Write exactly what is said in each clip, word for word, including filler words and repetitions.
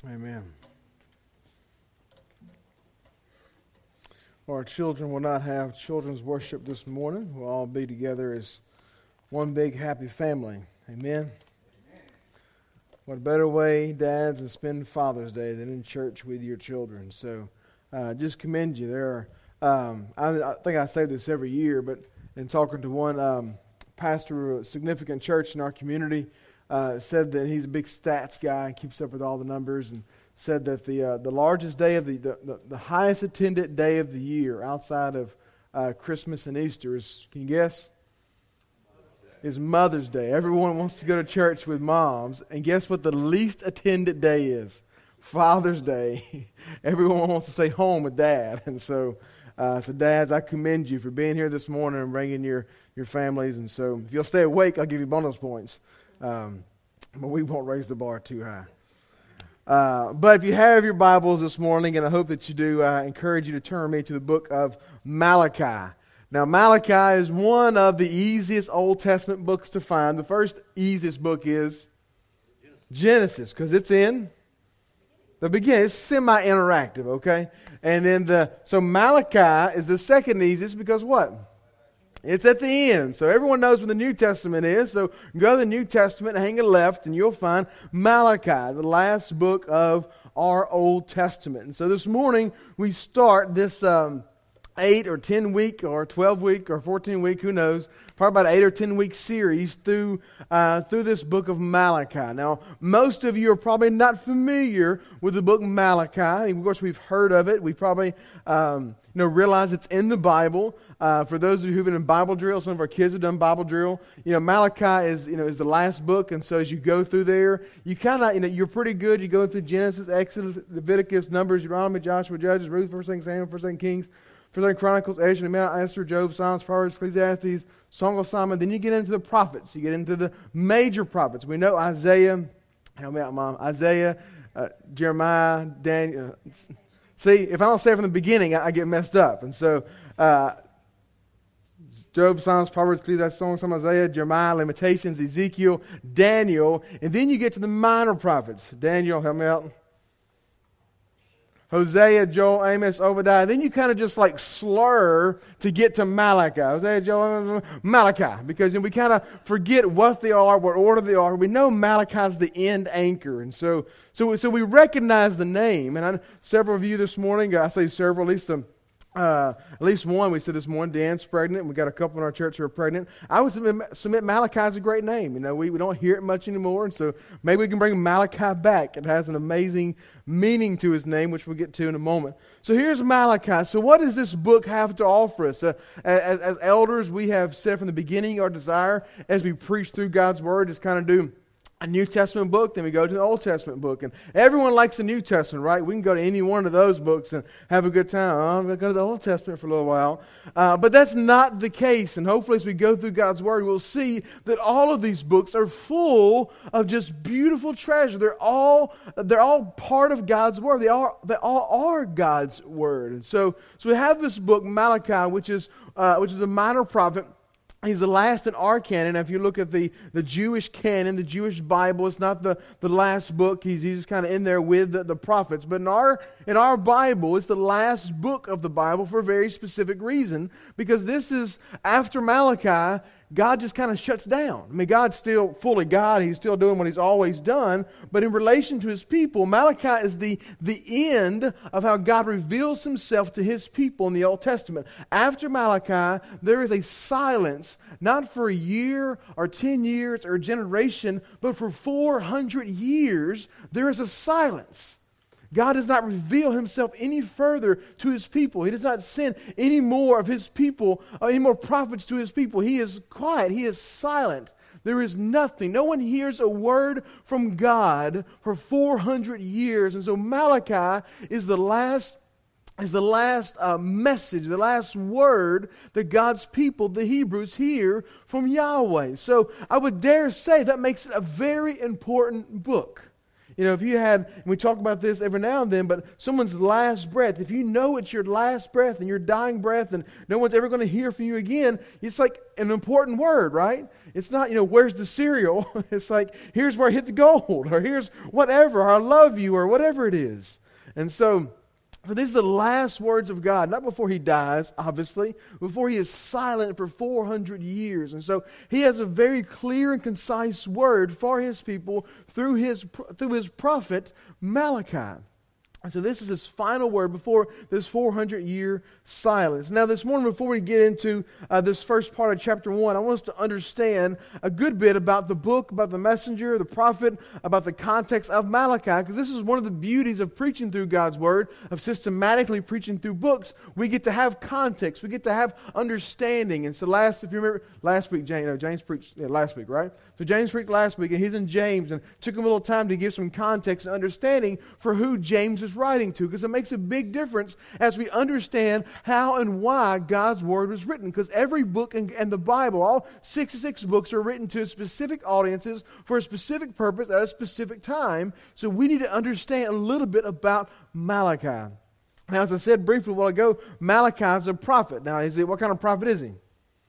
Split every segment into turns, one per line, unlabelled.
Amen. Our children will not have children's worship this morning. We'll all be together as one big happy family. Amen. What a better way, dads, to spend Father's Day than in church with your children. So uh, just commend you. There are, um, I, I think I say this every year, but in talking to one um, pastor of a significant church in our community, uh, said that he's a big stats guy, keeps up with all the numbers, and said that the uh, the largest day of the, the, the, the highest attended day of the year outside of uh, Christmas and Easter is, can you guess? Is Mother's Day. Everyone wants to go to church with moms, and guess what the least attended day is? Father's Day. Everyone wants to stay home with Dad, and so uh, so dads, I commend you for being here this morning and bringing your your families. And so if you'll stay awake, I'll give you bonus points, um, but we won't raise the bar too high. Uh, but if you have your Bibles this morning, and I hope that you do, I encourage you to turn me to the book of Malachi. Now, Malachi is one of the easiest Old Testament books to find. The first easiest book is Genesis, because it's in the beginning. It's semi-interactive, okay? And then the so Malachi is the second easiest because what? It's at the end. So everyone knows what the New Testament is. So go to the New Testament, hang a left, and you'll find Malachi, the last book of our Old Testament. And so this morning we start this um, eight or ten week or twelve week or fourteen week, who knows, probably about eight or ten week series through uh, through this book of Malachi. Now, most of you are probably not familiar with the book Malachi. Of course, we've heard of it. We probably um, you know realize it's in the Bible. Uh, for those of you who've been in Bible drill, some of our kids have done Bible drill. You know, Malachi is you know is the last book, and so as you go through there, you kind of you know you're pretty good. You go through Genesis, Exodus, Leviticus, Numbers, Deuteronomy, Joshua, Judges, Ruth, First Second Samuel, First Second Kings, First Second Chronicles, Ezra, Nehemiah, Esther, Job, Psalms, Proverbs, Ecclesiastes, Song of Solomon. Then you get into the prophets. You get into the major prophets. We know Isaiah. Help me out, Mom. Isaiah, uh, Jeremiah, Daniel. See, if I don't say it from the beginning, I, I get messed up. And so, uh, Job, Psalms, Proverbs, Ecclesiastes, Song of Solomon, Isaiah, Jeremiah, Lamentations, Ezekiel, Daniel. And then you get to the minor prophets. Daniel, help me out. Hosea, Joel, Amos, Obadiah. Then you kind of just like slur to get to Malachi. Hosea, Joel, Malachi. Because we kind of forget what they are, what order they are. We know Malachi's the end anchor. And so so, so we recognize the name. And I, several of you this morning, I say several, at least um, uh, at least one, we said this morning, Dan's pregnant. We got a couple in our church who are pregnant. I would submit, submit Malachi is a great name. You know, we, we don't hear it much anymore. And so maybe we can bring Malachi back. It has an amazing meaning to his name, which we'll get to in a moment. So here's Malachi. So what does this book have to offer us? Uh, as, as elders, we have said from the beginning our desire as we preach through God's Word is kind of do a New Testament book, then we go to the Old Testament book. And everyone likes the New Testament, right? We can go to any one of those books and have a good time. Oh, I'm going to go to the Old Testament for a little while. Uh, but that's not the case. And hopefully as we go through God's Word, we'll see that all of these books are full of just beautiful treasure. They're all they're all part of God's Word. They are they all are God's Word. And so so we have this book, Malachi, which is uh, which is a minor prophet. He's the last in our canon. If you look at the, the Jewish canon, the Jewish Bible, it's not the, the last book. He's, he's kind of in there with the, the prophets. But in our in our Bible, it's the last book of the Bible for a very specific reason. Because this is, after Malachi, God just kind of shuts down. I mean, God's still fully God. He's still doing what He's always done. But in relation to His people, Malachi is the, the end of how God reveals Himself to His people in the Old Testament. After Malachi, there is a silence, not for a year or ten years or a generation, but for four hundred years, there is a silence. God does not reveal Himself any further to His people. He does not send any more of His people, uh, any more prophets to His people. He is quiet. He is silent. There is nothing. No one hears a word from God for four hundred years. And so Malachi is the last is the last uh, message, the last word that God's people, the Hebrews, hear from Yahweh. So I would dare say that makes it a very important book. You know, if you had, and we talk about this every now and then, but someone's last breath, if you know it's your last breath and your dying breath and no one's ever going to hear from you again, it's like an important word, right? It's not, you know, where's the cereal? It's like, here's where I hit the gold, or here's whatever, or I love you, or whatever it is. And so, so these are the last words of God, not before he dies, obviously, before he is silent for four hundred years. And so he has a very clear and concise word for his people through his, through his prophet Malachi. And so this is his final word before this four hundred year silence. Now this morning, before we get into uh, this first part of chapter one, I want us to understand a good bit about the book, about the messenger, the prophet, about the context of Malachi, because this is one of the beauties of preaching through God's word, of systematically preaching through books. We get to have context. We get to have understanding. And so last, if you remember, last week, James, no, James preached yeah, last week, right? So James preached last week, and he's in James, and it took him a little time to give some context and understanding for who James is writing to, because it makes a big difference as we understand how and why God's word was written, because every book in, in the Bible, all sixty-six books, are written to specific audiences for a specific purpose at a specific time. So we need to understand a little bit about Malachi. Now, as I said briefly a while ago, Malachi is a prophet. Now, is it what kind of prophet is he?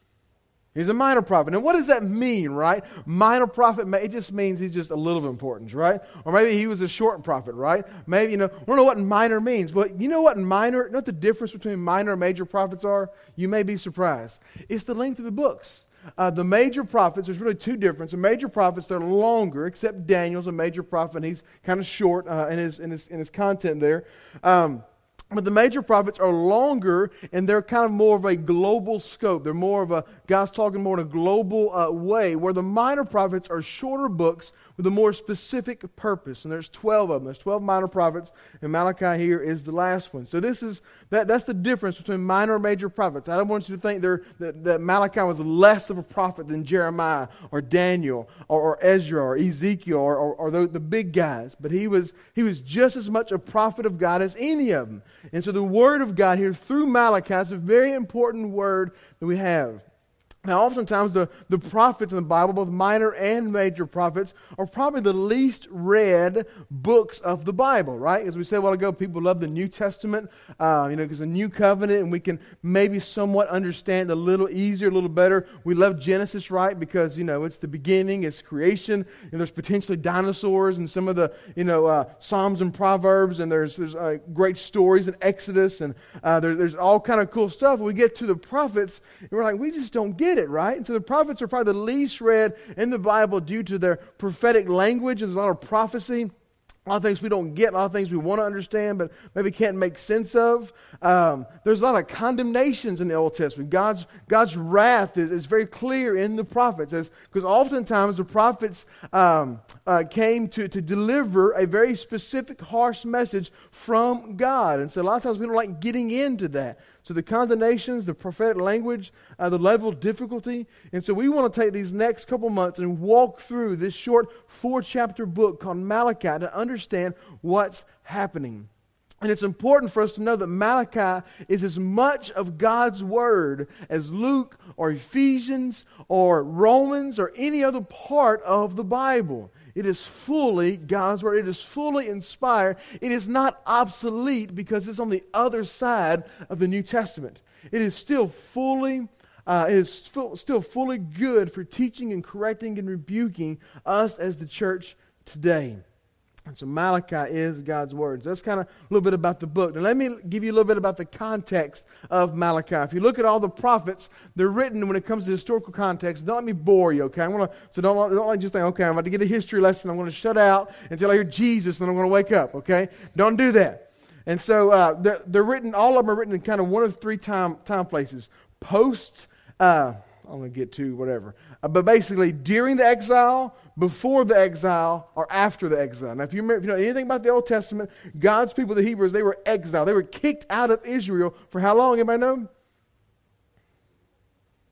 He's a minor prophet. And what does that mean, right? Minor prophet, it just means he's just a little of importance, right? Or maybe he was a short prophet, right? Maybe, you know, I don't know what minor means, but you know what minor, you know what the difference between minor and major prophets are? You may be surprised. It's the length of the books. Uh, the major prophets, there's really two differences. The major prophets, they're longer, except Daniel's a major prophet, and he's kind of short uh, in, his, in, his, in his content there. Um But the major prophets are longer, and they're kind of more of a global scope. They're more of a, God's talking more in a global uh, way, where the minor prophets are shorter books with a more specific purpose. And there's twelve of them. There's twelve minor prophets, and Malachi here is the last one. So this is, that, that's the difference between minor and major prophets. I don't want you to think they're, that, that Malachi was less of a prophet than Jeremiah or Daniel or, or Ezra or Ezekiel or, or, or the, the big guys. But he was, he was just as much a prophet of God as any of them. And so the word of God here through Malachi is a very important word that we have. Now, oftentimes the, the prophets in the Bible, both minor and major prophets, are probably the least read books of the Bible, right? As we said a while ago, people love the New Testament, uh, you know, because a new covenant, and we can maybe somewhat understand a little easier, a little better. We love Genesis, right? Because, you know, it's the beginning, it's creation, and there's potentially dinosaurs and some of the, you know, uh, Psalms and Proverbs, and there's there's uh, great stories in Exodus, and uh, there, there's all kind of cool stuff. We get to the prophets, and we're like, we just don't get it, right? And so the prophets are probably the least read in the Bible due to their prophetic language. There's a lot of prophecy, a lot of things we don't get, a lot of things we want to understand, but maybe can't make sense of. Um, there's a lot of condemnations in the Old Testament. God's God's wrath is, is very clear in the prophets, because oftentimes the prophets um, uh, came to, to deliver a very specific, harsh message from God. And so a lot of times we don't like getting into that. So the condemnations, the prophetic language, uh, the level of difficulty. And so we want to take these next couple months and walk through this short four-chapter book called Malachi to understand what's happening. And it's important for us to know that Malachi is as much of God's Word as Luke or Ephesians or Romans or any other part of the Bible. It is fully God's Word. It is fully inspired. It is not obsolete because it's on the other side of the New Testament. It is still fully, uh, it is full, still fully good for teaching and correcting and rebuking us as the church today. And so Malachi is God's Word. So that's kind of a little bit about the book. Now let me give you a little bit about the context of Malachi. If you look at all the prophets, they're written when it comes to historical context. Don't let me bore you, okay? I'm gonna, so don't, don't just think, okay, I'm about to get a history lesson. I'm going to shut out until I hear Jesus, and then I'm going to wake up, okay? Don't do that. And so uh, they're, they're written, all of them are written in kind of one of three time, time places. Post, uh, I'm going to get to whatever. Uh, but basically during the exile, before the exile, or after the exile. Now, if you, remember, if you know anything about the Old Testament, God's people, the Hebrews, they were exiled. They were kicked out of Israel for how long? Anybody know?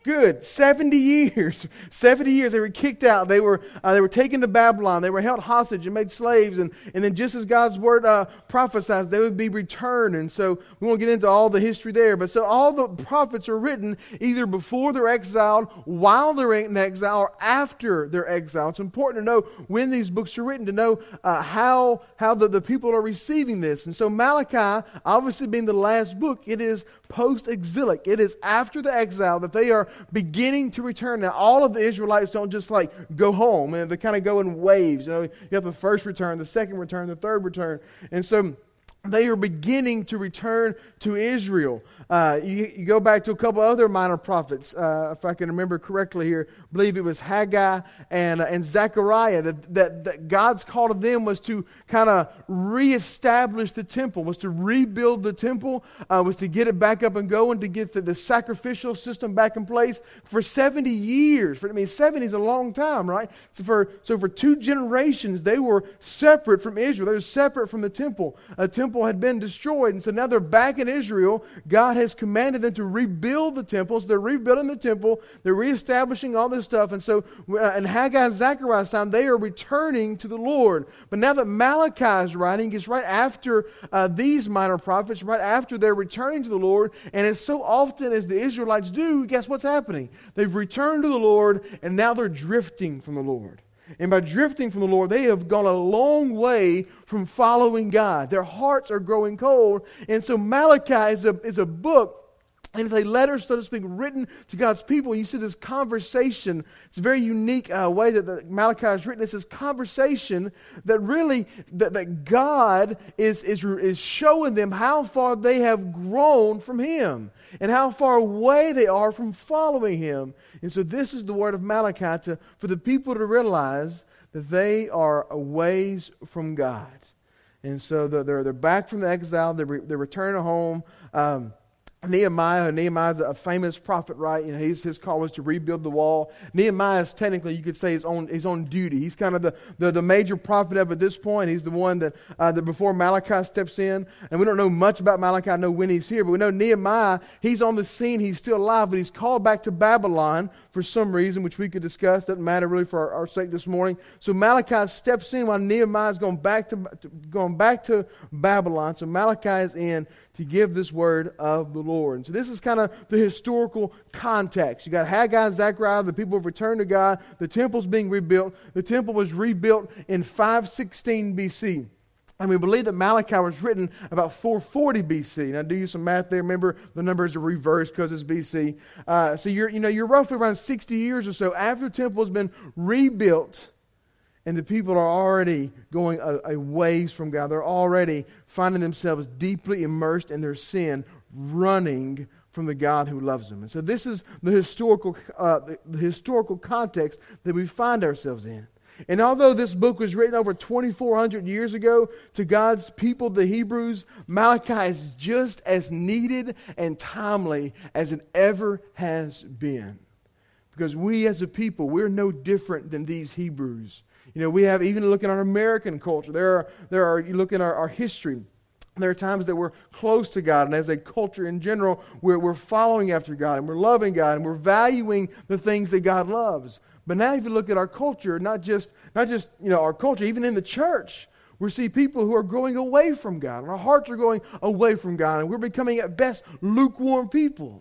Good. seventy years. seventy years they were kicked out. They were uh, they were taken to Babylon. They were held hostage and made slaves. And, and then just as God's word uh, prophesies, they would be returned. And so we won't get into all the history there. But so all the prophets are written either before they're exiled, while they're in exile, or after they're exiled. It's important to know when these books are written, to know uh, how, how the, the people are receiving this. And so Malachi, obviously being the last book, it is post-exilic. It is after the exile that they are beginning to return. Now, all of the Israelites don't just like go home, and they kind of go in waves. You know, you have the first return, the second return, the third return. And so they are beginning to return to Israel. Uh, you, you go back to a couple other minor prophets, uh, if I can remember correctly here. I believe it was Haggai and, uh, and Zechariah. That, that, that God's call to them was to kind of reestablish the temple, was to rebuild the temple, uh, was to get it back up and going, to get the, the sacrificial system back in place for seventy years. For, I mean, seventy is a long time, right? So for, so for two generations, they were separate from Israel. They were separate from the temple. A temple had been destroyed, and so now they're back in Israel. God has commanded them to rebuild the temple, so they're rebuilding the temple, they're reestablishing all this stuff, and so uh, in Haggai and Zechariah's time, they are returning to the Lord. But now that Malachi is writing, it's right after uh, these minor prophets, right after they're returning to the Lord, and as so often as the Israelites do, guess what's happening? They've returned to the Lord, and now they're drifting from the Lord. And by drifting from the Lord, they have gone a long way from following God. Their hearts are growing cold. And so Malachi is a, is a book, and it's a letter, so to speak, written to God's people. You see this conversation. It's a very unique uh, way that the Malachi is written. It's this conversation that really, that, that God is, is, is showing them how far they have grown from Him and how far away they are from following Him. And so this is the word of Malachi to, for the people to realize that they are a ways from God. And so they're, they're back from the exile. They're, re, they're returning home. Um, Nehemiah, Nehemiah's a famous prophet, right? You know, his, his call was to rebuild the wall. Nehemiah is technically, you could say, his own, his own duty. He's kind of the, the, the major prophet up at this point. He's the one that, uh, that before Malachi steps in. And we don't know much about Malachi, I know when he's here, but we know Nehemiah, he's on the scene, he's still alive, but he's called back to Babylon for some reason, which we could discuss. Doesn't matter really for our, our sake this morning. So Malachi steps in while Nehemiah's going back to, to going back to Babylon. So Malachi is in to give this word of the Lord. And so this is kind of the historical context. You got Haggai and Zechariah, the people have returned to God. The temple's being rebuilt. The temple was rebuilt in five sixteen B C. And we believe that Malachi was written about four forty B C. Now, do you some math there. Remember, the numbers are reversed because it's B C. Uh, so you're, you know, you're roughly around sixty years or so after the temple has been rebuilt, and the people are already going a, a ways from God. They're already finding themselves deeply immersed in their sin, running from the God who loves them. And so this is the historical, uh, the, the historical context that we find ourselves in. And although this book was written over twenty-four hundred years ago to God's people, the Hebrews, Malachi is just as needed and timely as it ever has been. Because we as a people, we're no different than these Hebrews. You know, we have, even looking at our American culture, there are, there are you look at our, our history, there are times that we're close to God, and as a culture in general, we're, we're following after God, and we're loving God, and we're valuing the things that God loves. But now if you look at our culture, not just, not just you know, our culture, even in the church, we see people who are going away from God, and our hearts are going away from God, and we're becoming at best lukewarm people.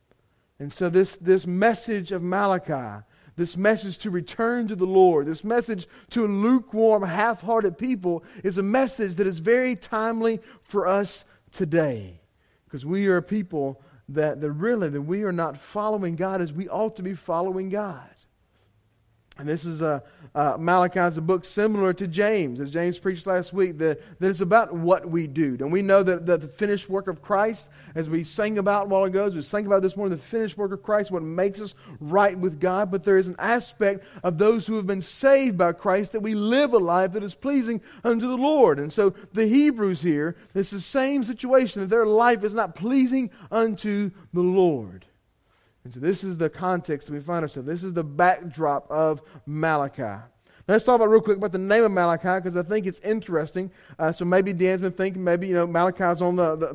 And so this, this message of Malachi, this message to return to the Lord, this message to lukewarm, half-hearted people is a message that is very timely for us today. Because we are a people that, that really, that we are not following God as we ought to be following God. And this is a, uh, Malachi is a book similar to James, as James preached last week, that, that it's about what we do. And we know that, that the finished work of Christ, as we sang about a while ago, as we sang about this morning, the finished work of Christ, what makes us right with God. But there is an aspect of those who have been saved by Christ that we live a life that is pleasing unto the Lord. And so the Hebrews here, it's the same situation, that their life is not pleasing unto the Lord. And so this is the context that we find ourselves. This is the backdrop of Malachi. Now let's talk about real quick about the name of Malachi, because I think it's interesting. Uh, so maybe Dan's been thinking, maybe you know Malachi's on the, the, the,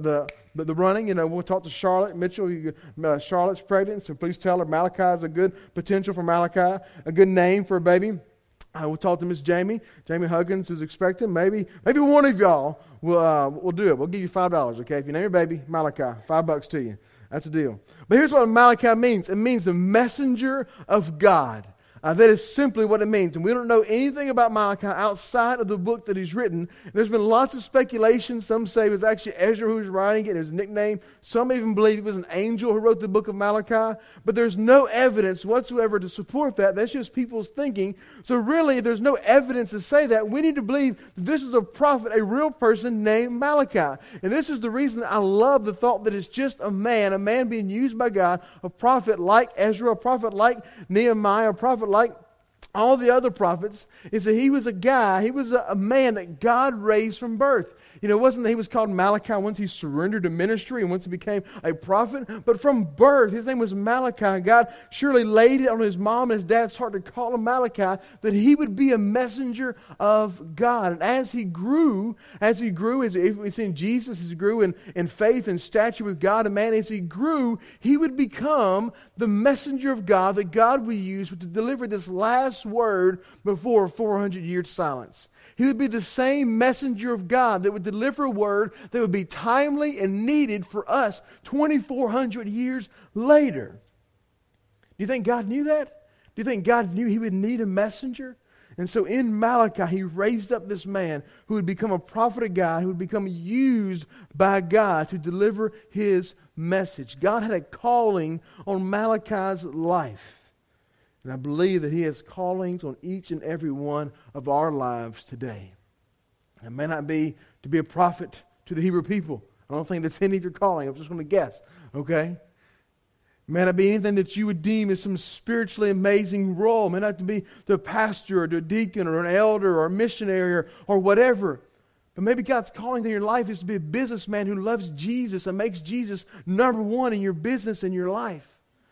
the, the running. You know, we'll talk to Charlotte Mitchell. You, uh, Charlotte's pregnant, so please tell her Malachi is a good potential for Malachi, a good name for a baby. I will talk to Miss Jamie, Jamie Huggins, who's expecting. Maybe, maybe one of y'all will uh, will do it. We'll give you five dollars, okay? If you name your baby Malachi, five bucks to you. That's a deal. But here's what Malachi means. It means the messenger of God. Uh, that is simply what it means. And we don't know anything about Malachi outside of the book that he's written. There's been lots of speculation. Some say it was actually Ezra who was writing it. It was a nickname. Some even believe it was an angel who wrote the book of Malachi. But there's no evidence whatsoever to support that. That's just people's thinking. So really, if there's no evidence to say that, we need to believe that this is a prophet, a real person named Malachi. And this is the reason I love the thought that it's just a man, a man being used by God, a prophet like Ezra, a prophet like Nehemiah, a prophet like all the other prophets, is that he was a guy, he was a, a man that God raised from birth. You know, it wasn't that he was called Malachi once he surrendered to ministry and once he became a prophet, but from birth, his name was Malachi. God surely laid it on his mom and his dad's heart to call him Malachi, that he would be a messenger of God. And as he grew, as he grew, as we've seen Jesus, as he grew in, in faith and stature with God and man, as he grew, he would become the messenger of God that God would use to deliver this last word before four hundred years silence. He would be the same messenger of God that would deliver a word that would be timely and needed for us twenty-four hundred years later. Do you think God knew that? Do you think God knew he would need a messenger? And so in Malachi, he raised up this man who would become a prophet of God, who would become used by God to deliver his message. God had a calling on Malachi's life. And I believe that he has callings on each and every one of our lives today. It may not be to be a prophet to the Hebrew people. I don't think that's any of your calling. I'm just going to guess, okay? It may not be anything that you would deem as some spiritually amazing role. It may not be to a pastor or to a deacon or an elder or a missionary or, or whatever. But maybe God's calling to your life is to be a businessman who loves Jesus and makes Jesus number one in your business and your life.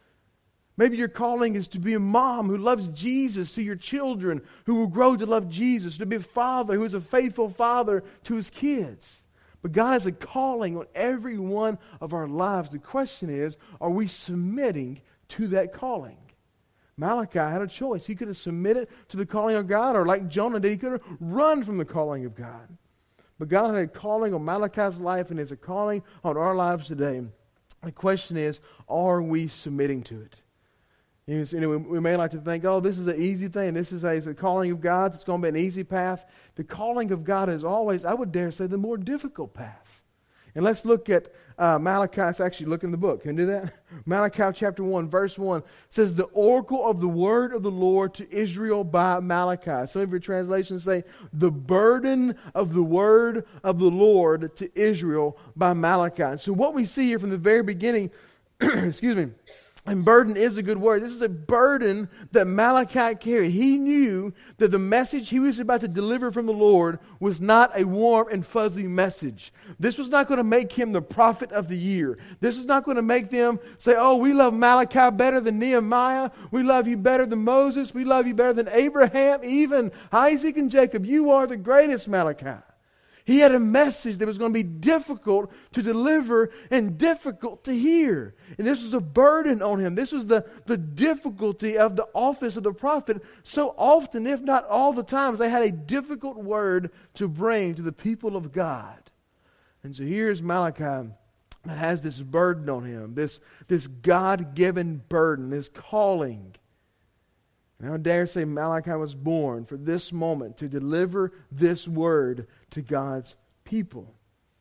Maybe your calling is to be a mom who loves Jesus to your children, who will grow to love Jesus, to be a father who is a faithful father to his kids. But God has a calling on every one of our lives. The question is, are we submitting to that calling? Malachi had a choice. He could have submitted to the calling of God, or like Jonah did, he could have run from the calling of God. But God had a calling on Malachi's life, and there's a calling on our lives today. The question is, are we submitting to it? You know, we may like to think, oh, this is an easy thing. This is a, it's a calling of God. It's going to be an easy path. The calling of God is always, I would dare say, the more difficult path. And let's look at uh, Malachi. Let's actually look in the book. Can you do that? Malachi chapter one, verse one says, the oracle of the word of the Lord to Israel by Malachi. Some of your translations say, the burden of the word of the Lord to Israel by Malachi. So what we see here from the very beginning, excuse me, and burden is a good word. This is a burden that Malachi carried. He knew that the message he was about to deliver from the Lord was not a warm and fuzzy message. This was not going to make him the prophet of the year. This is not going to make them say, oh, we love Malachi better than Nehemiah. We love you better than Moses. We love you better than Abraham, even Isaac and Jacob. You are the greatest, Malachi. He had a message that was going to be difficult to deliver and difficult to hear. And this was a burden on him. This was the, the difficulty of the office of the prophet. So often, if not all the times, they had a difficult word to bring to the people of God. And so here's Malachi that has this burden on him, this, this God-given burden, this calling. And I dare say Malachi was born for this moment to deliver this word to God's people.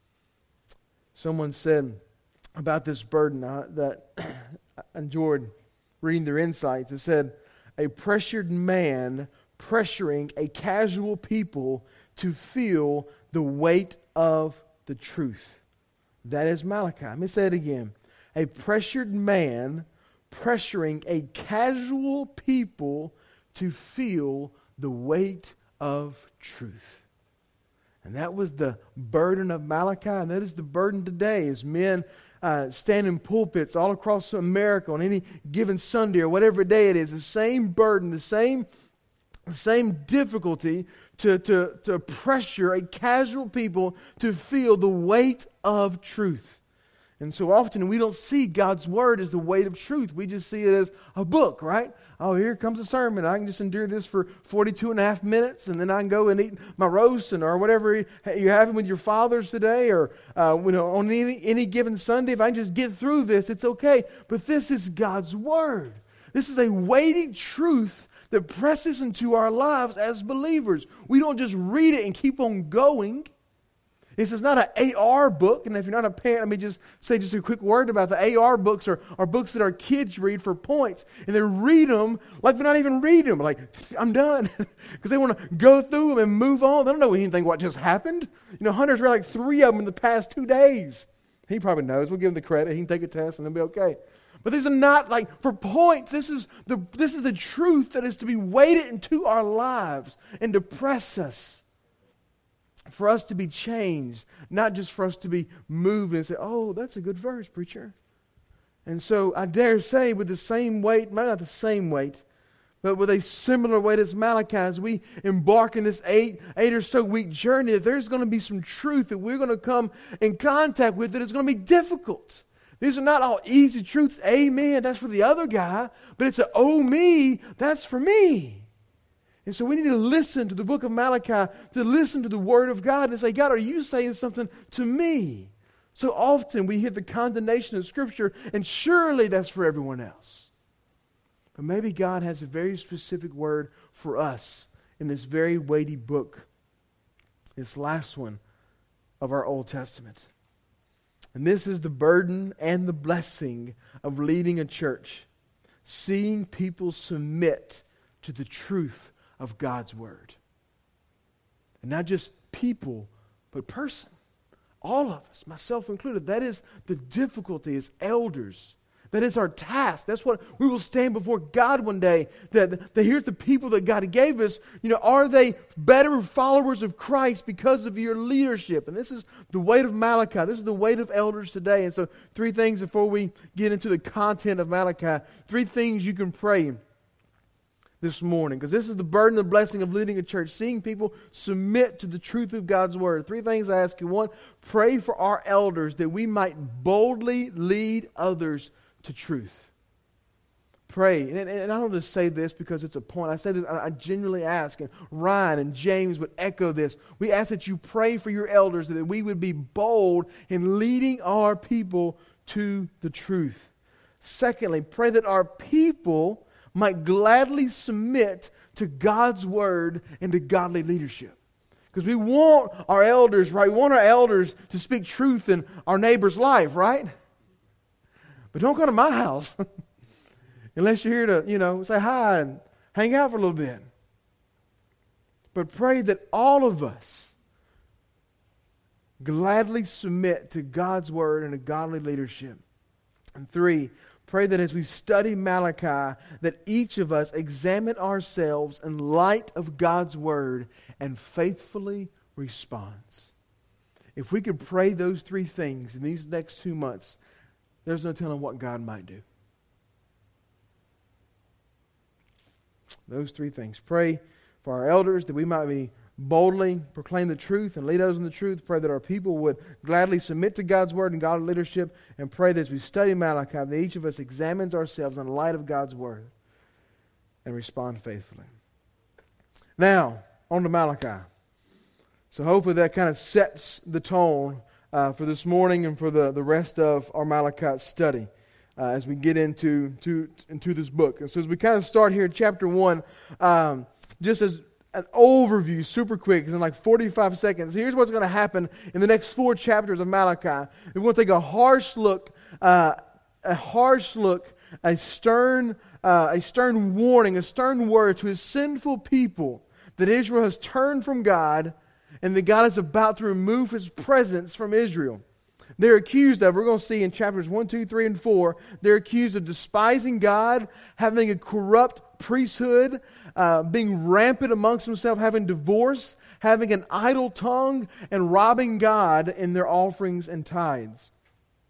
Someone said about this burden uh, that I enjoyed reading their insights. It said, a pressured man pressuring a casual people to feel the weight of the truth. That is Malachi. Let me say it again. A pressured man pressuring a casual people to feel the weight of truth. And that was the burden of Malachi, and that is the burden today as men uh, stand in pulpits all across America on any given Sunday or whatever day it is. The same burden, the same, the same difficulty to, to, to pressure a casual people to feel the weight of truth. And so often we don't see God's Word as the weight of truth. We just see it as a book, right? Oh, here comes a sermon. I can just endure this for forty-two and a half minutes, and then I can go and eat my roast and or whatever you're having with your fathers today, or uh, you know, on any, any given Sunday. If I can just get through this, it's okay. But this is God's Word. This is a weighty truth that presses into our lives as believers. We don't just read it and keep on going. This is not an A R book, and if you're not a parent, let me just say just a quick word about the A R books are, are books that our kids read for points, and they read them like they're not even reading them, like, I'm done, because they want to go through them and move on. They don't know anything what just happened. You know, Hunter's read like three of them in the past two days. He probably knows. We'll give him the credit. He can take a test, and it'll be okay. But these are not like for points. This is the this is the truth that is to be weighted into our lives and to press us. For us to be changed, not just for us to be moved and say, oh, that's a good verse, preacher. And so I dare say with the same weight, maybe not the same weight, but with a similar weight as Malachi, as we embark in this eight, eight or so week journey, that there's going to be some truth that we're going to come in contact with that is going to be difficult. These are not all easy truths. Amen, that's for the other guy. But it's a, oh me, that's for me. And so we need to listen to the book of Malachi, to listen to the Word of God and say, God, are you saying something to me? So often we hear the condemnation of Scripture, and surely that's for everyone else. But maybe God has a very specific word for us in this very weighty book, this last one of our Old Testament. And this is the burden and the blessing of leading a church, seeing people submit to the truth of God's Word. And not just people, but person. All of us, myself included. That is the difficulty as elders. That is our task. That's what we will stand before God one day. That, that here's the people that God gave us. You know, are they better followers of Christ because of your leadership? And this is the weight of Malachi. This is the weight of elders today. And so three things before we get into the content of Malachi. Three things you can pray this morning, because this is the burden and the blessing of leading a church, seeing people submit to the truth of God's Word. Three things I ask you. One, pray for our elders that we might boldly lead others to truth. Pray. And, and I don't just say this because it's a point. I say this, I genuinely ask, and Ryan and James would echo this. We ask that you pray for your elders, that we would be bold in leading our people to the truth. Secondly, pray that our people might gladly submit to God's Word and to godly leadership. Because we want our elders, right? We want our elders to speak truth in our neighbor's life, right? But don't go to my house unless you're here to, you know, say hi and hang out for a little bit. But pray that all of us gladly submit to God's Word and to godly leadership. And three, pray that as we study Malachi, that each of us examine ourselves in light of God's Word and faithfully responds. If we could pray those three things in these next two months, there's no telling what God might do. Those three things. Pray for our elders that we might be boldly proclaim the truth and lead others in the truth. Pray that our people would gladly submit to God's Word and godly leadership. And pray that as we study Malachi, that each of us examines ourselves in the light of God's Word and respond faithfully. Now, on to Malachi. So hopefully that kind of sets the tone uh, for this morning and for the, the rest of our Malachi study uh, as we get into, to, into this book. And so as we kind of start here in chapter one, um, just as an overview, super quick, it's in like forty-five seconds. Here's what's going to happen in the next four chapters of Malachi. We're going to take a harsh look, uh, a harsh look, a stern, uh, a stern warning, a stern word to his sinful people that Israel has turned from God, and that God is about to remove His presence from Israel. They're accused of, we're going to see in chapters one, two, three, and four, they're accused of despising God, having a corrupt priesthood, uh, being rampant amongst themselves, having divorce, having an idle tongue, and robbing God in their offerings and tithes.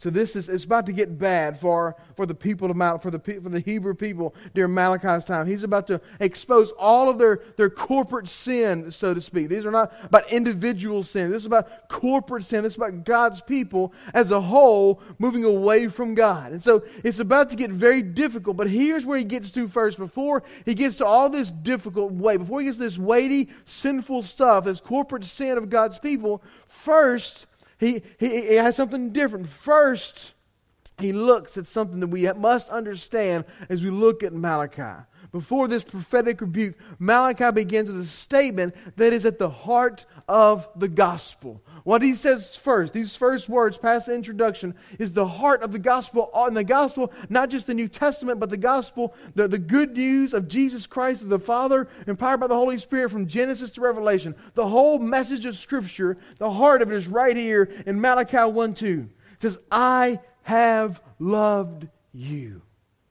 So this is it's about to get bad for, for the people of Mal, for the for the Hebrew people during Malachi's time. He's about to expose all of their, their corporate sin, so to speak. These are not about individual sin. This is about corporate sin. This is about God's people as a whole moving away from God. And so it's about to get very difficult. But here's where he gets to first. Before he gets to all this difficult way, before he gets to this weighty, sinful stuff, this corporate sin of God's people, first He, he, he has something different. First, he looks at something that we must understand as we look at Malachi. Before this prophetic rebuke, Malachi begins with a statement that is at the heart of the gospel. What he says first, these first words past the introduction, is the heart of the gospel. And the gospel, not just the New Testament, but the gospel, the, the good news of Jesus Christ, of the Father, empowered by the Holy Spirit from Genesis to Revelation. The whole message of Scripture, the heart of it is right here in Malachi one two. It says, I have loved you.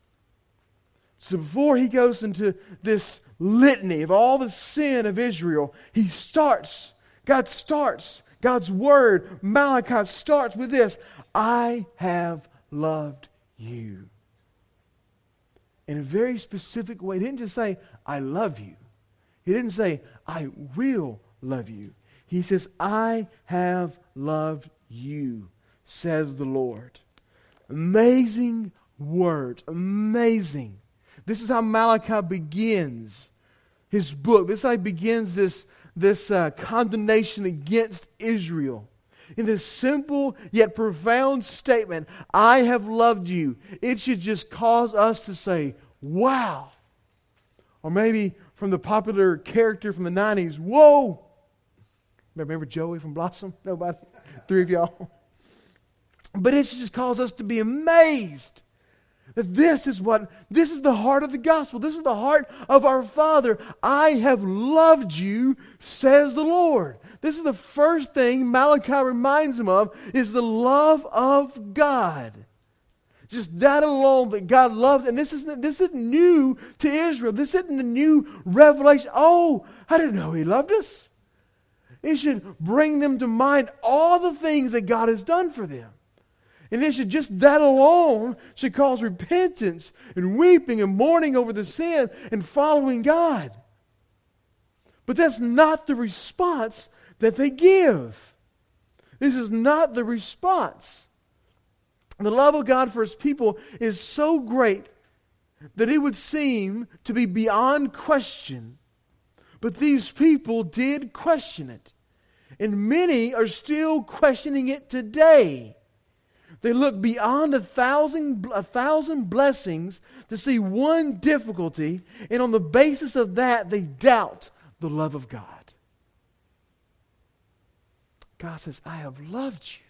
So before he goes into this litany of all the sin of Israel, he starts, God starts, God's word, Malachi starts with this, I have loved you. In a very specific way. He didn't just say, I love you. He didn't say, I will love you. He says, I have loved you, says the Lord. Amazing words, amazing. This is how Malachi begins his book. This is how he begins this, this uh, condemnation against Israel. In this simple yet profound statement, I have loved you. It should just cause us to say, wow. Or maybe from the popular character from the nineties, whoa. Remember Joey from Blossom? Nobody? Three of y'all. But it should just cause us to be amazed. That this is what, this is the heart of the gospel. This is the heart of our Father. I have loved you, says the Lord. This is the first thing Malachi reminds him of, is the love of God. Just that alone, that God loves. And this isn't, this isn't new to Israel. This isn't a new revelation. Oh, I didn't know He loved us. It should bring them to mind all the things that God has done for them. And it should, just that alone should cause repentance and weeping and mourning over the sin and following God. But that's not the response that they give. This is not the response. The love of God for His people is so great that it would seem to be beyond question. But these people did question it. And many are still questioning it today. They look beyond a thousand, a thousand blessings to see one difficulty, and on the basis of that, they doubt the love of God. God says, I have loved you.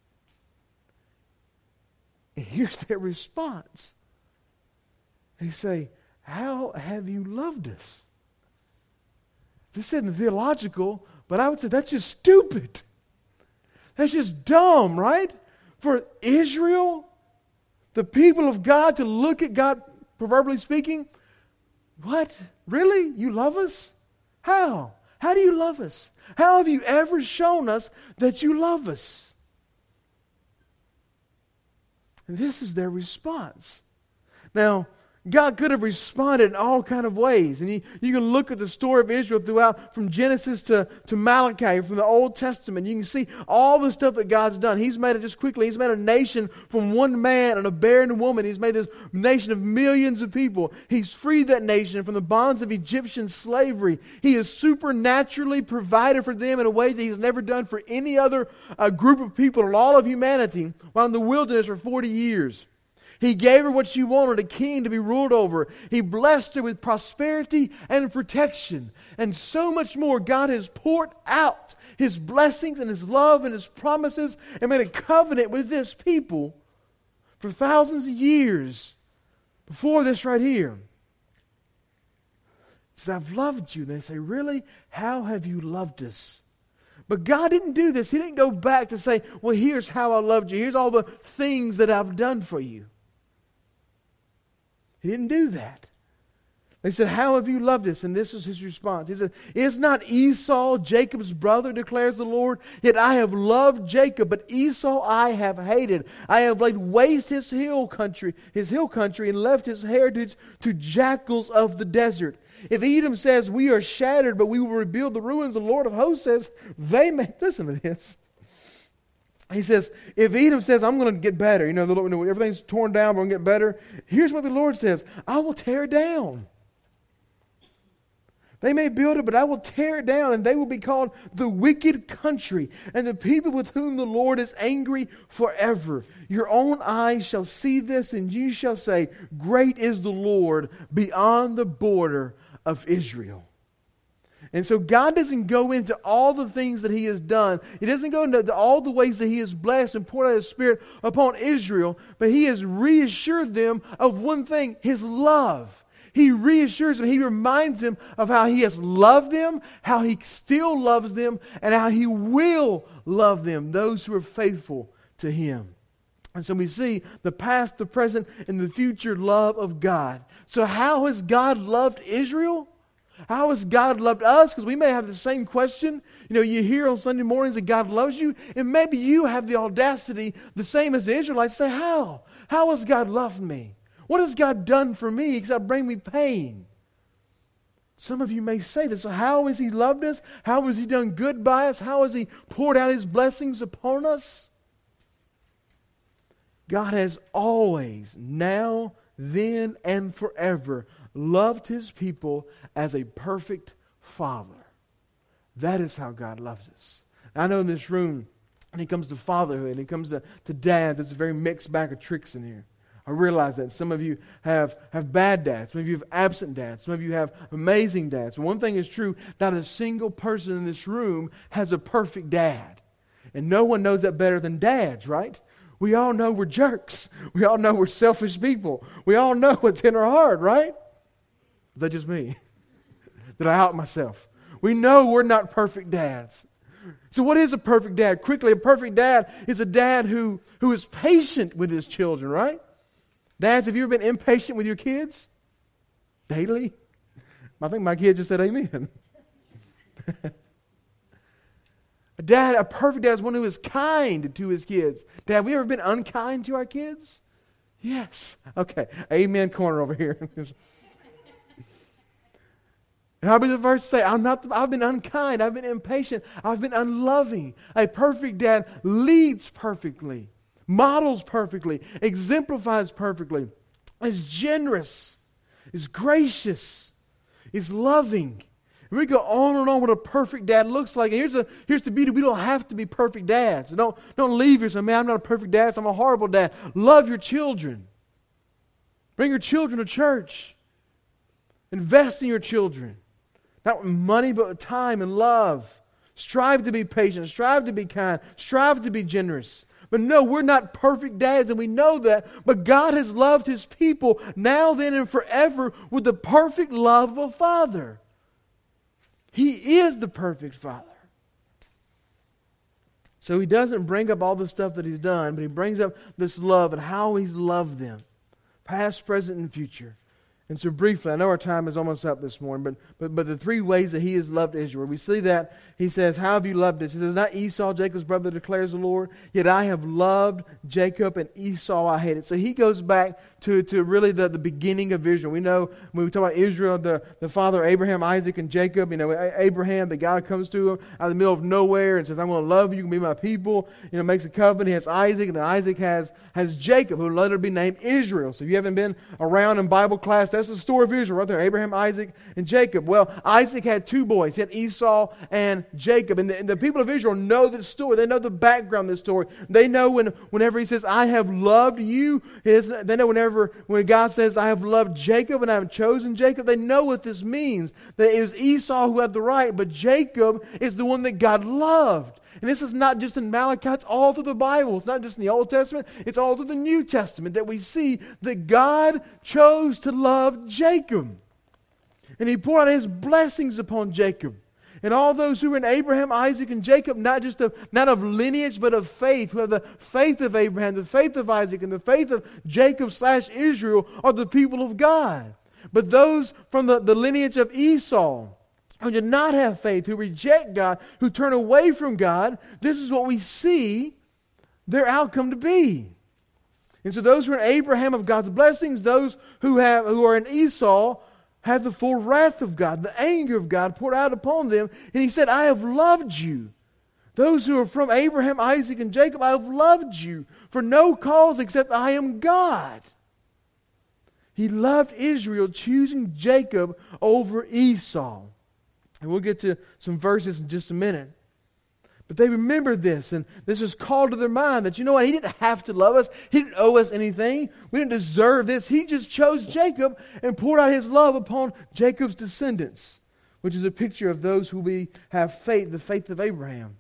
And here's their response. They say, how have you loved us? This isn't theological, but I would say that's just stupid. That's just dumb, right? For Israel, the people of God, to look at God, proverbially speaking, what? Really? You love us? How? How do you love us? How have you ever shown us that you love us? And this is their response. Now, God could have responded in all kinds of ways. And you, you can look at the story of Israel throughout, from Genesis to, to Malachi, from the Old Testament. You can see all the stuff that God's done. He's made it, just quickly, He's made a nation from one man and a barren woman. He's made this nation of millions of people. He's freed that nation from the bonds of Egyptian slavery. He has supernaturally provided for them in a way that He's never done for any other uh, group of people in all of humanity while in the wilderness for forty years. He gave her what she wanted, a king to be ruled over. He blessed her with prosperity and protection. And so much more. God has poured out His blessings and His love and His promises and made a covenant with this people for thousands of years before this right here. He says, I've loved you. And they say, really? How have you loved us? But God didn't do this. He didn't go back to say, well, here's how I loved you. Here's all the things that I've done for you. He didn't do that. They said, how have you loved us? And this is his response. He said, is not Esau Jacob's brother, declares the Lord? Yet I have loved Jacob, but Esau I have hated. I have laid waste his hill country, his hill country, and left his heritage to jackals of the desert. If Edom says, we are shattered, but we will rebuild the ruins, the Lord of hosts says, they may, listen to this. He says, if Edom says, I'm going to get better, you know, the Lord, everything's torn down, we're going to get better. Here's what the Lord says, I will tear it down. They may build it, but I will tear it down, and they will be called the wicked country, and the people with whom the Lord is angry forever. Your own eyes shall see this, and you shall say, great is the Lord beyond the border of Israel. And so God doesn't go into all the things that He has done. He doesn't go into all the ways that He has blessed and poured out His Spirit upon Israel, but He has reassured them of one thing, His love. He reassures them. He reminds them of how He has loved them, how He still loves them, and how He will love them, those who are faithful to Him. And so we see the past, the present, and the future love of God. So how has God loved Israel? How has God loved us? Because we may have the same question. You know, you hear on Sunday mornings that God loves you, and maybe you have the audacity, the same as the Israelites, say, how? How has God loved me? What has God done for me except bring me pain? Some of you may say this. So how has He loved us? How has He done good by us? How has He poured out His blessings upon us? God has always, now, then, and forever loved His people as a perfect Father. That is how God loves us. I know in this room, when it comes to fatherhood, and it comes to, to dads, it's a very mixed bag of tricks in here. I realize that some of you have, have bad dads. Some of you have absent dads. Some of you have amazing dads. But one thing is true, not a single person in this room has a perfect dad. And no one knows that better than dads, right? We all know we're jerks. We all know we're selfish people. We all know what's in our heart, right? Is that just me? Did I out myself? We know we're not perfect dads. So what is a perfect dad? Quickly, a perfect dad is a dad who, who is patient with his children, right? Dads, have you ever been impatient with your kids? Daily? I think my kid just said amen. A dad, a perfect dad is one who is kind to his kids. Dad, have we ever been unkind to our kids? Yes. Okay. Amen corner over here. And I'll be the first to say, I'm not, I've been unkind. I've been impatient. I've been unloving. A perfect dad leads perfectly, models perfectly, exemplifies perfectly, is generous, is gracious, is loving. And we go on and on what a perfect dad looks like. And here's, a, here's the beauty. We don't have to be perfect dads. So don't, don't leave here saying, man, I'm not a perfect dad, so I'm a horrible dad. Love your children. Bring your children to church. Invest in your children. Not with money, but with time and love. Strive to be patient. Strive to be kind. Strive to be generous. But no, we're not perfect dads, and we know that. But God has loved His people now, then, and forever with the perfect love of a father. He is the perfect Father. So He doesn't bring up all the stuff that He's done, but He brings up this love and how He's loved them, past, present, and future. And so briefly, I know our time is almost up this morning, but, but, but the three ways that He has loved Israel. We see that He says, how have you loved us? He says, not Esau, Jacob's brother, declares the Lord, yet I have loved Jacob, and Esau I hated. So He goes back to, to really the, the beginning of Israel. We know when we talk about Israel, the, the father Abraham, Isaac, and Jacob, you know, Abraham, the God comes to him out of the middle of nowhere and says, I'm going to love you, you can be my people. You know, makes a covenant. He has Isaac, and then Isaac has, has Jacob, who will later be named Israel. So if you haven't been around in Bible class, that's the story of Israel right there, Abraham, Isaac, and Jacob. Well, Isaac had two boys. He had Esau and Jacob. And the, and the people of Israel know this story. They know the background of this story. They know when, whenever He says, I have loved you, they know whenever when God says, I have loved Jacob and I have chosen Jacob, they know what this means. That it was Esau who had the right, but Jacob is the one that God loved. And this is not just in Malachi, it's all through the Bible. It's not just in the Old Testament, it's all through the New Testament that we see that God chose to love Jacob. And He poured out His blessings upon Jacob. And all those who were in Abraham, Isaac, and Jacob, not just of, not of lineage, but of faith, who have the faith of Abraham, the faith of Isaac, and the faith of Jacob slash Israel, are the people of God. But those from the, the lineage of Esau, who did not have faith, who reject God, who turn away from God, this is what we see their outcome to be. And so those who are in Abraham of God's blessings, those who have who are in Esau have the full wrath of God, the anger of God poured out upon them. And he said, I have loved you. Those who are from Abraham, Isaac, and Jacob, I have loved you for no cause except I am God. He loved Israel, choosing Jacob over Esau. And we'll get to some verses in just a minute. But they remembered this, and this was called to their mind that, you know what, he didn't have to love us. He didn't owe us anything. We didn't deserve this. He just chose Jacob and poured out his love upon Jacob's descendants, which is a picture of those who we have faith, the faith of Abraham.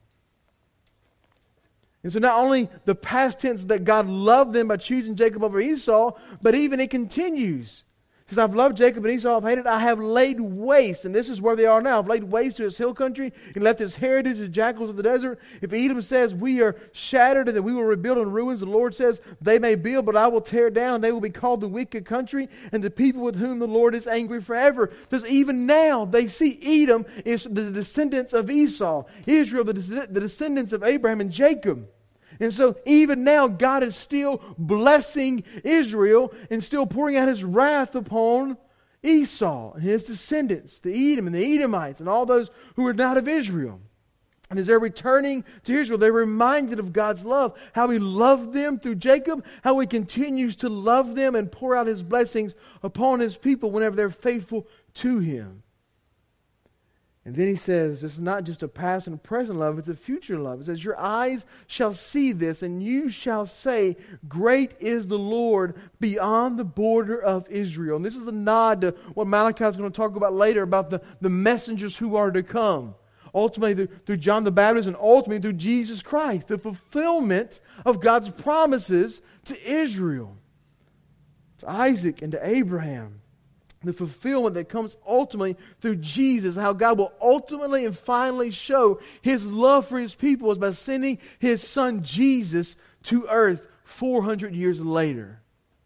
And so not only the past tense that God loved them by choosing Jacob over Esau, but even it continues. He says, I've loved Jacob and Esau, I've hated, I have laid waste. And this is where they are now. I've laid waste to his hill country and left his heritage to jackals of the desert. If Edom says, we are shattered and that we will rebuild in ruins, the Lord says, they may build, but I will tear down. They will be called the wicked country and the people with whom the Lord is angry forever. Because even now they see Edom is the descendants of Esau. Israel, the, des- the descendants of Abraham and Jacob. And so even now God is still blessing Israel and still pouring out his wrath upon Esau and his descendants, the Edom and the Edomites and all those who are not of Israel. And as they're returning to Israel, they're reminded of God's love, how he loved them through Jacob, how he continues to love them and pour out his blessings upon his people whenever they're faithful to him. And then he says, this is not just a past and present love, it's a future love. It says, your eyes shall see this, and you shall say, great is the Lord beyond the border of Israel. And this is a nod to what Malachi is going to talk about later, about the, the messengers who are to come. Ultimately through, through John the Baptist, and ultimately through Jesus Christ. The fulfillment of God's promises to Israel, to Isaac and to Abraham. The fulfillment that comes ultimately through Jesus, how God will ultimately and finally show his love for his people is by sending his son Jesus to earth four hundred years later.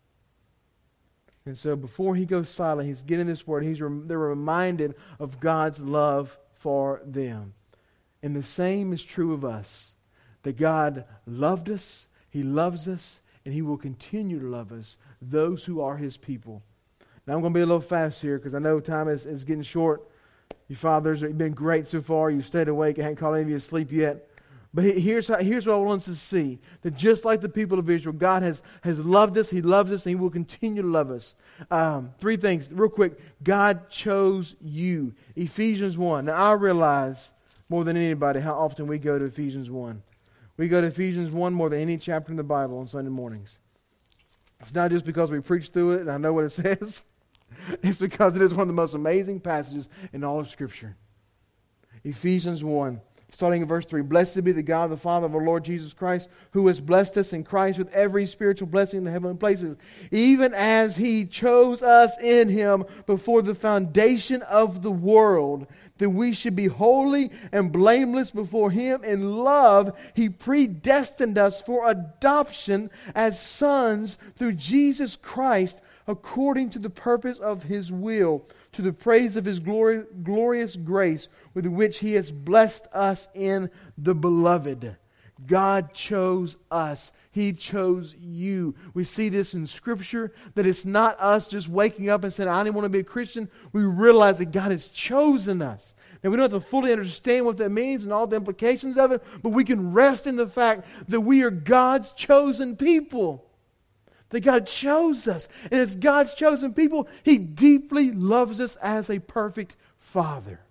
And so before he goes silent, he's getting this word. He's rem- they're reminded of God's love for them. And the same is true of us. That God loved us, he loves us, and he will continue to love us, those who are his people. Now I'm going to be a little fast here because I know time is, is getting short. You fathers have been great so far. You've stayed awake. I haven't called any of you asleep yet. But here's, how, here's what I want us to see. That just like the people of Israel, God has, has loved us. He loves us and he will continue to love us. Um, three things real quick. God chose you. Ephesians one. Now I realize more than anybody how often we go to Ephesians one. We go to Ephesians one more than any chapter in the Bible on Sunday mornings. It's not just because we preach through it and I know what it says. It's because it is one of the most amazing passages in all of Scripture. Ephesians one, starting in verse three. Blessed be the God, the Father of our Lord Jesus Christ, who has blessed us in Christ with every spiritual blessing in the heavenly places, even as he chose us in him before the foundation of the world, that we should be holy and blameless before him. In love, he predestined us for adoption as sons through Jesus Christ, according to the purpose of his will, to the praise of his glory, glorious grace, with which he has blessed us in the beloved. God chose us. He chose you. We see this in Scripture, that it's not us just waking up and saying, I didn't want to be a Christian. We realize that God has chosen us. Now, we don't have to fully understand what that means and all the implications of it, but we can rest in the fact that we are God's chosen people. That God chose us. And as God's chosen people, he deeply loves us as a perfect Father.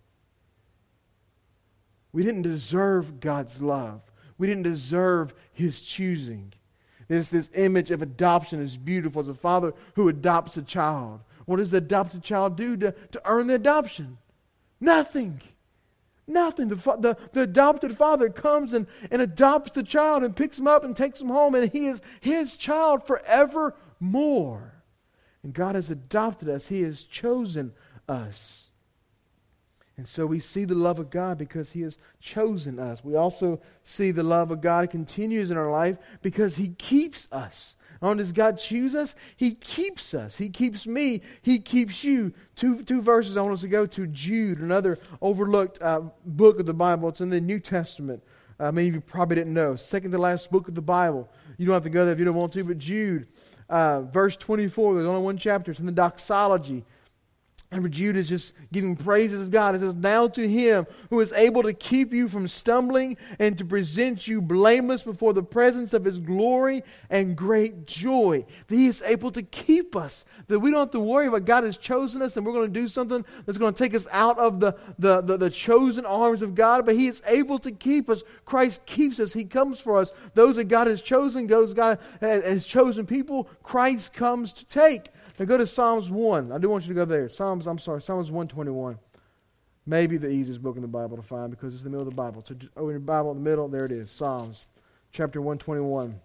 We didn't deserve God's love. We didn't deserve his choosing. This, this image of adoption is beautiful. As a father who adopts a child. What does the adopted child do to, to earn the adoption? Nothing. Nothing. The, the, the adopted father comes and, and adopts the child and picks him up and takes him home, and he is his child forevermore. And God has adopted us. He has chosen us. And so we see the love of God because He has chosen us. We also see the love of God continues in our life because He keeps us. Not only does God choose us, He keeps us. He keeps me. He keeps you. Two, two verses I want us to go to. Jude, another overlooked uh, book of the Bible. It's in the New Testament. Uh, many of you probably didn't know. Second to last book of the Bible. You don't have to go there if you don't want to, but Jude, uh, verse twenty-four, there's only one chapter. It's in the doxology. And Jude is just giving praises to God. It says, now to Him who is able to keep you from stumbling and to present you blameless before the presence of His glory and great joy. That He is able to keep us. That we don't have to worry about God has chosen us and we're going to do something that's going to take us out of the, the, the, the chosen arms of God. But He is able to keep us. Christ keeps us. He comes for us. Those that God has chosen, those God has chosen people, Christ comes to take. Now go to Psalms one. I do want you to go there. Psalms, I'm sorry, Psalms one twenty-one. Maybe the easiest book in the Bible to find because it's in the middle of the Bible. So open your Bible in the middle, there it is. Psalms, chapter one twenty-one.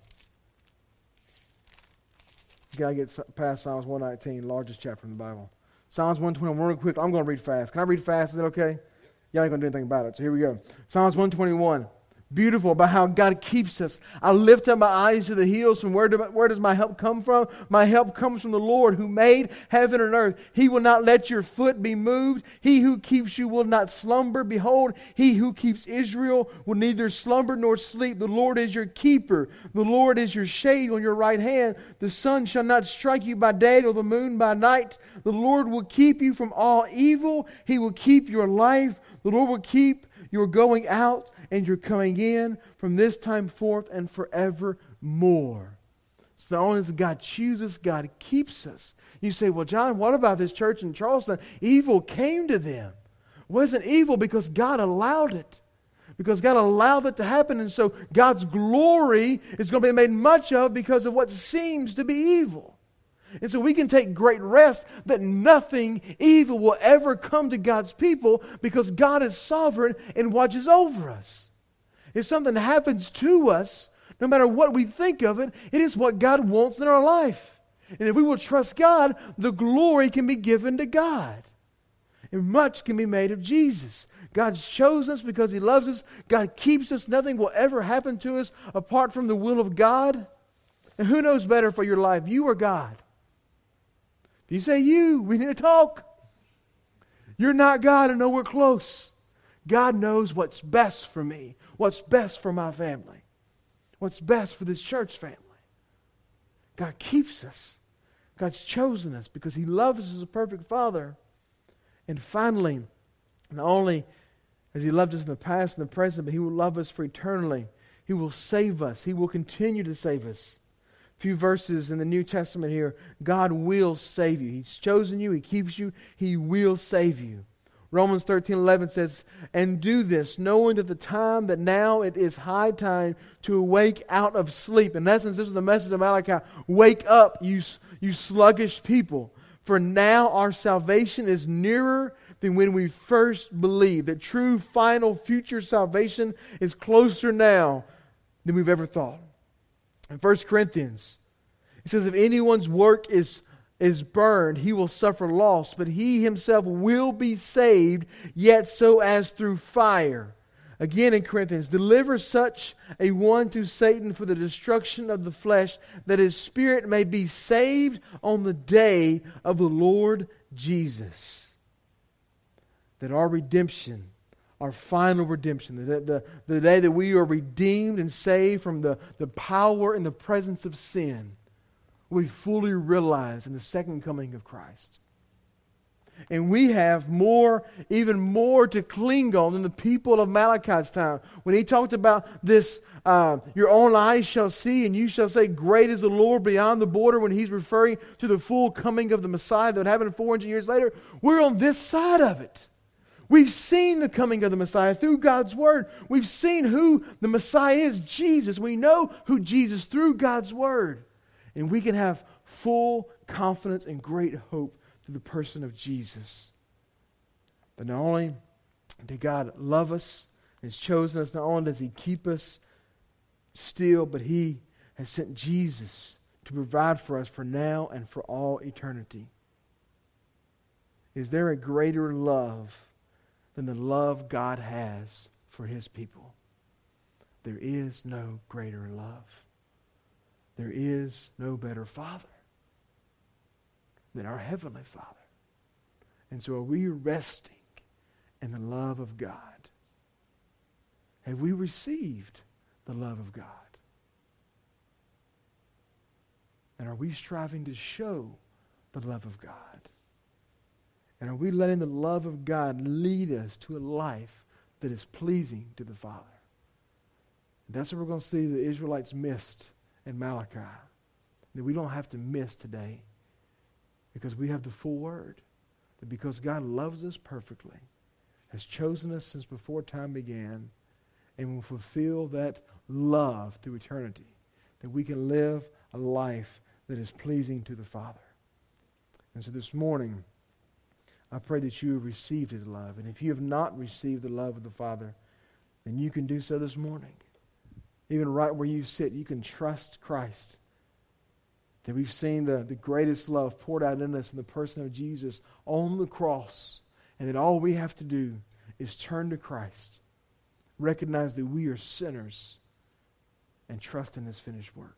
You got to get past Psalms one nineteen, largest chapter in the Bible. Psalms one twenty-one, real quick. I'm going to read fast. Can I read fast? Is that okay? Y'all ain't going to do anything about it. So here we go. Psalms one twenty-one. Beautiful about how God keeps us. I lift up my eyes to the hills. From where, do, where does my help come from? My help comes from the Lord who made heaven and earth. He will not let your foot be moved. He who keeps you will not slumber. Behold, He who keeps Israel will neither slumber nor sleep. The Lord is your keeper. The Lord is your shade on your right hand. The sun shall not strike you by day nor the moon by night. The Lord will keep you from all evil. He will keep your life. The Lord will keep your going out and you're coming in from this time forth and forevermore. So not only does God choose us, God keeps us. You say, well, John, what about this church in Charleston? Evil came to them. It wasn't evil because God allowed it. Because God allowed it to happen. And so God's glory is going to be made much of because of what seems to be evil. And so we can take great rest that nothing evil will ever come to God's people because God is sovereign and watches over us. If something happens to us, no matter what we think of it, it is what God wants in our life. And if we will trust God, the glory can be given to God. And much can be made of Jesus. God's chosen us because He loves us. God keeps us. Nothing will ever happen to us apart from the will of God. And who knows better for your life, you or God? If you say you, we need to talk. You're not God and nowhere close. God knows what's best for me, what's best for my family, what's best for this church family. God keeps us. God's chosen us because He loves us as a perfect Father. And finally, not only has He loved us in the past and the present, but He will love us for eternally. He will save us. He will continue to save us. A few verses in the New Testament here. God will save you. He's chosen you. He keeps you. He will save you. Romans thirteen eleven says, and do this, knowing that the time that now it is high time to awake out of sleep. In essence, this is the message of Malachi. Wake up, you, you sluggish people. For now our salvation is nearer than when we first believed. That true, final, future salvation is closer now than we've ever thought. In First Corinthians, it says, if anyone's work is, is burned, he will suffer loss, but he himself will be saved, yet so as through fire. Again in Corinthians, deliver such a one to Satan for the destruction of the flesh, that his spirit may be saved on the day of the Lord Jesus. That our redemption, our final redemption, the, the, the day that we are redeemed and saved from the, the power and the presence of sin, we fully realize in the second coming of Christ. And we have more, even more to cling on than the people of Malachi's time. When he talked about this, uh, your own eyes shall see and you shall say, great is the Lord beyond the border, when he's referring to the full coming of the Messiah that would happen four hundred years later, we're on this side of it. We've seen the coming of the Messiah through God's Word. We've seen who the Messiah is, Jesus. We know who Jesus through God's Word. And we can have full confidence and great hope through the person of Jesus. But not only did God love us and has chosen us, not only does He keep us still, but He has sent Jesus to provide for us for now and for all eternity. Is there a greater love than the love God has for his people. There is no greater love. There is no better Father than our Heavenly Father. And so are we resting in the love of God? Have we received the love of God? And are we striving to show the love of God? And are we letting the love of God lead us to a life that is pleasing to the Father? And that's what we're going to see the Israelites missed in Malachi. That we don't have to miss today, because we have the full word. That because God loves us perfectly, has chosen us since before time began, and will fulfill that love through eternity, that we can live a life that is pleasing to the Father. And so this morning, I pray that you have received his love. And if you have not received the love of the Father, then you can do so this morning. Even right where you sit, you can trust Christ. That we've seen the, the greatest love poured out in us in the person of Jesus on the cross. And that all we have to do is turn to Christ, recognize that we are sinners, and trust in his finished work.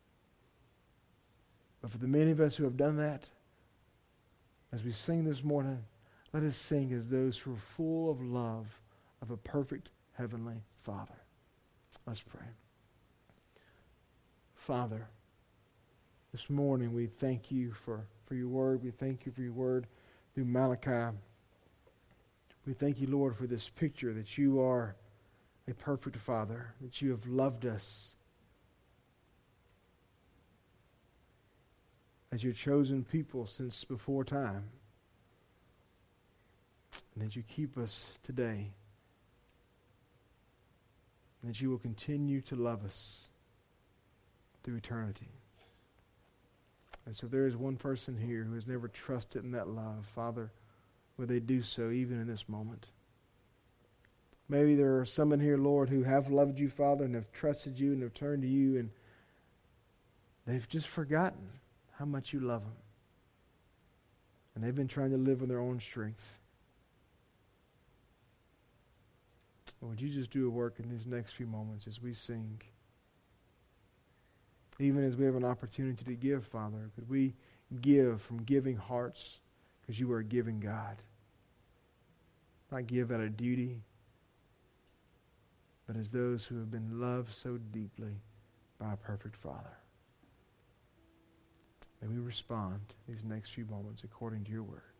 But for the many of us who have done that, as we sing this morning, let us sing as those who are full of love of a perfect heavenly Father. Let's pray. Father, this morning we thank you for, for your word. We thank you for your word through Malachi. We thank you, Lord, for this picture that you are a perfect Father, that you have loved us as your chosen people since before time, and that you keep us today, and that you will continue to love us through eternity. And so there is one person here who has never trusted in that love. Father, will they do so even in this moment? Maybe there are some in here, Lord, who have loved you, Father, and have trusted you and have turned to you, and they've just forgotten how much you love them. And they've been trying to live in their own strength. Well, would you just do a work in these next few moments as we sing? Even as we have an opportunity to give, Father, could we give from giving hearts, because you are a giving God. Not give out of duty, but as those who have been loved so deeply by a perfect Father. May we respond these next few moments according to your word.